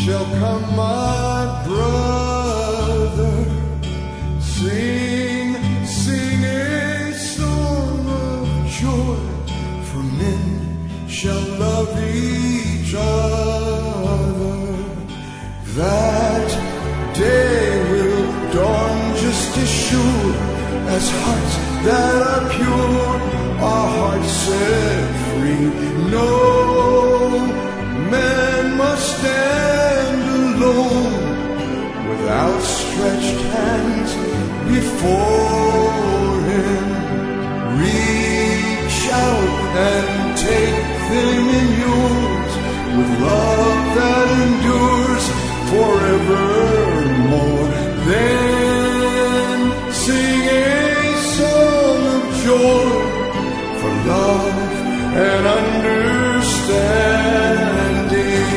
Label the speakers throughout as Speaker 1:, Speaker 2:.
Speaker 1: shall come, my brother. Sing, sing a song of joy, for men shall love each other. That day will dawn just as sure as hearts that are pure are hearts set free. No man must stand alone with outstretched hands before him. Reach out and take them in yours with love that endures forevermore. Then sing a song of joy for love and understanding.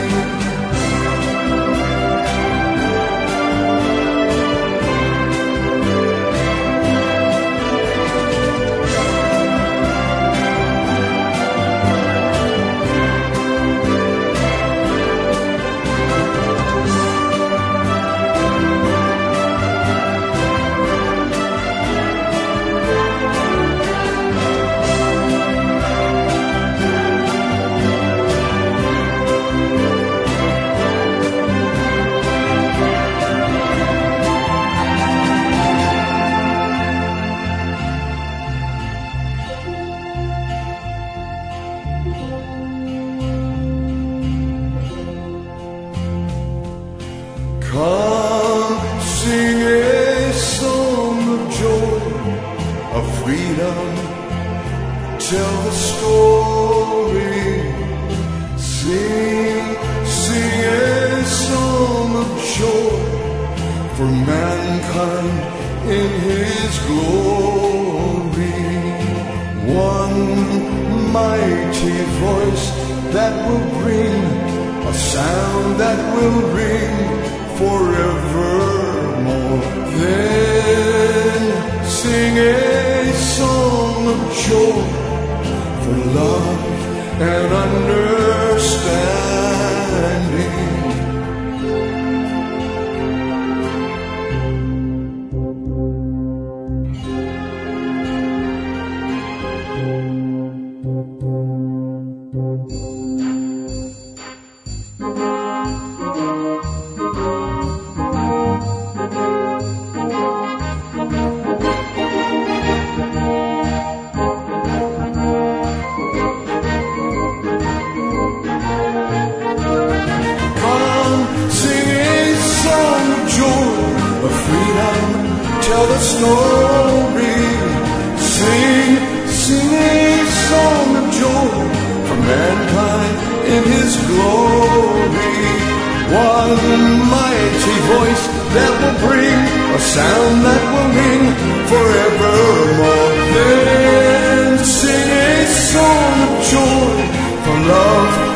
Speaker 1: Come, sing a song of joy, of freedom, tell the story. Sing, sing a song of joy for mankind in his glory. One mighty voice that will bring a sound that will ring forevermore. Then sing a song of joy for love and understanding. Tell the story. Sing, sing a song of joy for mankind in his glory. One mighty voice that will bring a sound that will ring forevermore. Then sing a song of joy for love